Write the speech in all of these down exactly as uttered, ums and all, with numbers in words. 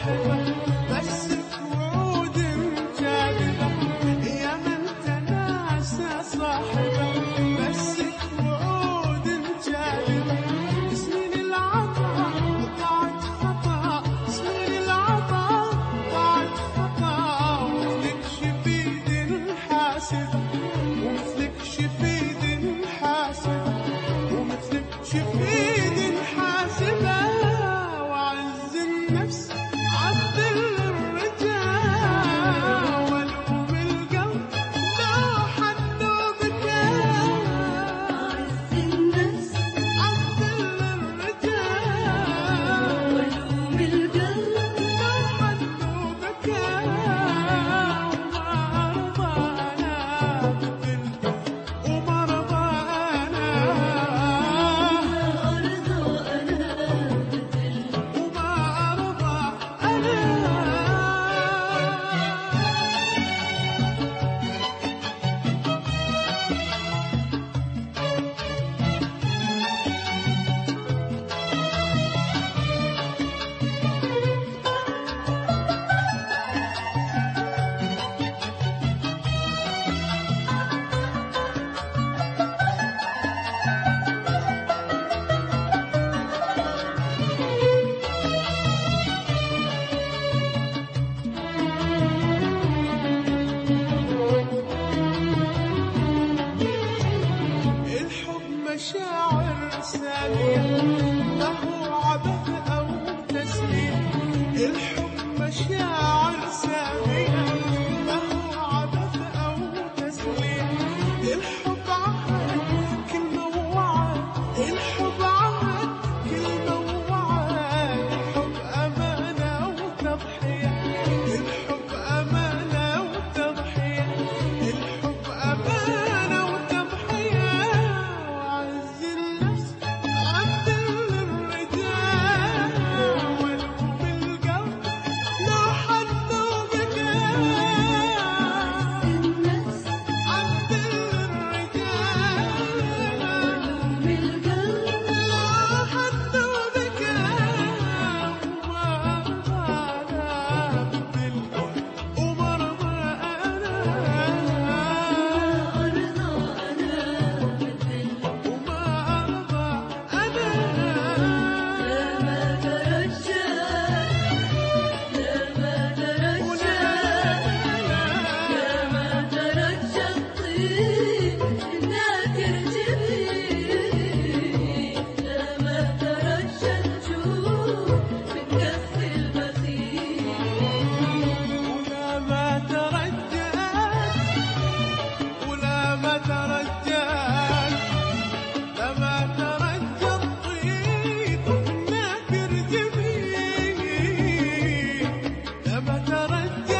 صاحبه بس بوعود مكاذبة، يا من تناسى صاحبه بس بوعود مكاذبة. سنين العطا ضاعت خطا، سنين العطا ضاعت خطا، ومثلك شفيد حاسبة، ومثلك شفيد حاسبة، ومثلك شفيد حاسبة. وعز النفس عدل الرجال، ولوم القلب لو حد بكى. عز النفس عدل الرجال، ولوم القلب لو حد بكى. وما رضى أنا بالذل، وما رضى أنا، أرضى أنا بالذل. وما رضى أنا. الحب مشاعر سامية، ما هو عبث أو تسلية. الحب مشاعر سامية، ما هو عبث أو تسلية. الحب عهد كلمة ووعد، الحب عهد كلمة ووعد. الحب أمانة وتضحية، الحب أمانة وتضحية، الحب أمانة وتضحية. وعز النفس عدل الرجال، ولوم القلب لو حد بكى. عز النفس عدل الرجال، ولوم القلب لو حد بكى. وما رضى أنا بالذل، وما رضى أنا، أرضى أنا بالذل. وما أرضى أنا. لا ما ترجى، لا ما ترجى، لا ما ترجى الطيب الناكر جبين. لا ما ترجى الجود من كف البخيل. ولا ما ترجاك، ولا ما ترجاك، لا ما ترجى الطيب الناكر جميل. لا ما ترجى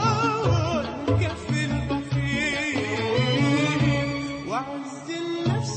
الجود من كف البخيل. وعز النفس